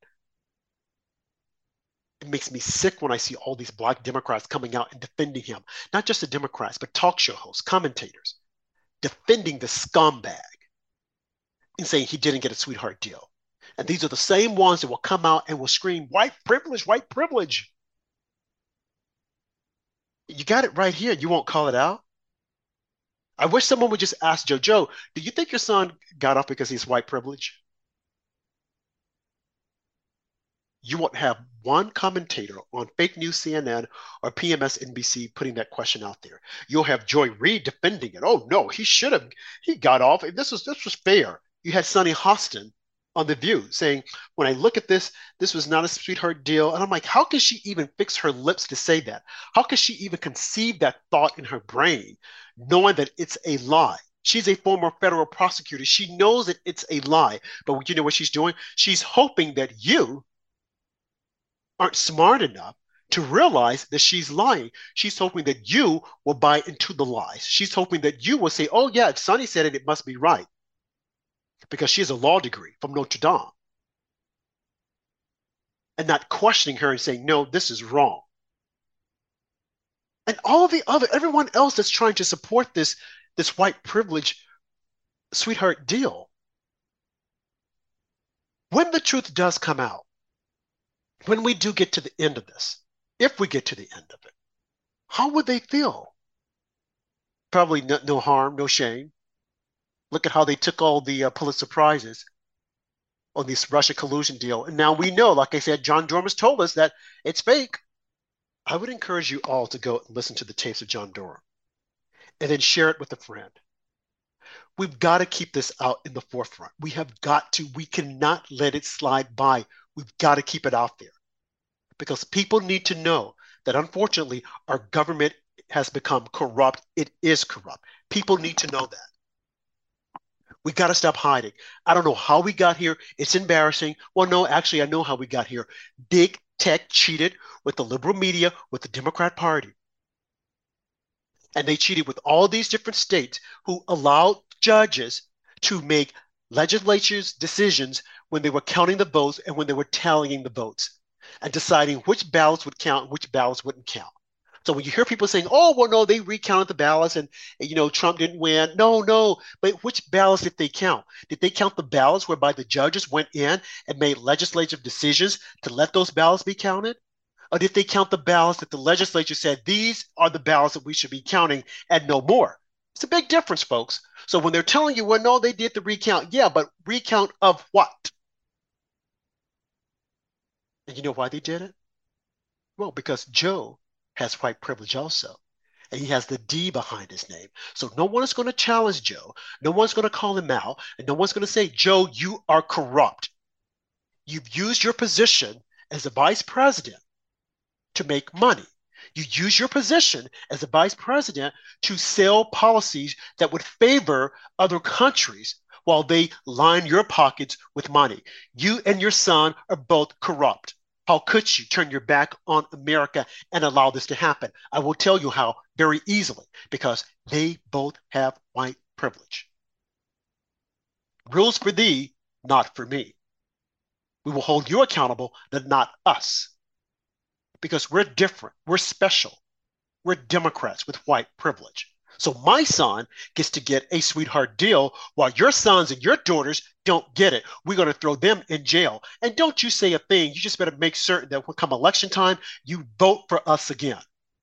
It makes me sick when I see all these black Democrats coming out and defending him. Not just the Democrats, but talk show hosts, commentators, defending the scumbag and saying he didn't get a sweetheart deal. And these are the same ones that will come out and will scream, white privilege, white privilege. You got it right here. You won't call it out. I wish someone would just ask Joe, Joe, do you think your son got off because he's white privilege? You won't have one commentator on fake news C N N or P M S N B C putting that question out there. You'll have Joy Reid defending it. Oh no, he should have. He got off. This was this was fair. You had Sonny Hostin on The View saying, when I look at this, this was not a sweetheart deal. And I'm like, how can she even fix her lips to say that? How can she even conceive that thought in her brain, knowing that it's a lie? She's a former federal prosecutor. She knows that it's a lie. But you know what she's doing? She's hoping that you aren't smart enough to realize that she's lying. She's hoping that you will buy into the lies. She's hoping that you will say, oh yeah, if Sonny said it, it must be right. Because she has a law degree from Notre Dame. And not questioning her and saying, no, this is wrong. And all the other, everyone else that's trying to support this, this white privilege sweetheart deal. When the truth does come out, when we do get to the end of this, if we get to the end of it, how would they feel? Probably no, no harm, no shame. Look at how they took all the uh, Pulitzer Prizes on this Russia collusion deal. And now we know, like I said, John Durham has told us that it's fake. I would encourage you all to go and listen to the tapes of John Durham and then share it with a friend. We've got to keep this out in the forefront. We have got to. We cannot let it slide by. We've got to keep it out there because people need to know that, unfortunately, our government has become corrupt. It is corrupt. People need to know that. We got to stop hiding. I don't know how we got here. It's embarrassing. Well, no, actually, I know how we got here. Big tech cheated with the liberal media, with the Democrat Party. And they cheated with all these different states who allowed judges to make legislatures' decisions when they were counting the votes and when they were tallying the votes and deciding which ballots would count and which ballots wouldn't count. So when you hear people saying, oh, well, no, they recounted the ballots and, you know, Trump didn't win. No, no. But which ballots did they count? Did they count the ballots whereby the judges went in and made legislative decisions to let those ballots be counted? Or did they count the ballots that the legislature said, these are the ballots that we should be counting and no more? It's a big difference, folks. So when they're telling you, well, no, they did the recount. Yeah, but recount of what? And you know why they did it? Well, because Joe has white privilege also. And he has the D behind his name. So no one is going to challenge Joe. No one's going to call him out. And no one's going to say, Joe, you are corrupt. You've used your position as a vice president to make money. You use your position as a vice president to sell policies that would favor other countries while they line your pockets with money. You and your son are both corrupt. How could you turn your back on America and allow this to happen? I will tell you how very easily, because they both have white privilege. Rules for thee, not for me. We will hold you accountable, but not us. Because we're different. We're special. We're Democrats with white privilege. So my son gets to get a sweetheart deal while your sons and your daughters don't get it. We're going to throw them in jail. And don't you say a thing. You just better make certain that when come election time, you vote for us again.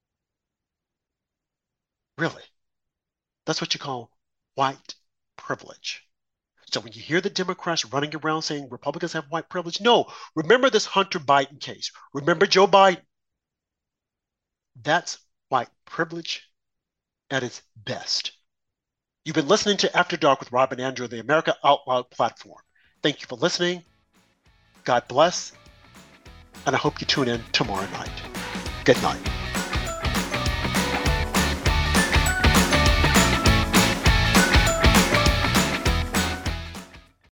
Really? That's what you call white privilege. So when you hear the Democrats running around saying Republicans have white privilege, no, remember this Hunter Biden case. Remember Joe Biden. That's white privilege at its best. You've been listening to After Dark with Rob and Andrew, the America Out Loud platform. Thank you for listening. God bless. And I hope you tune in tomorrow night. Good night.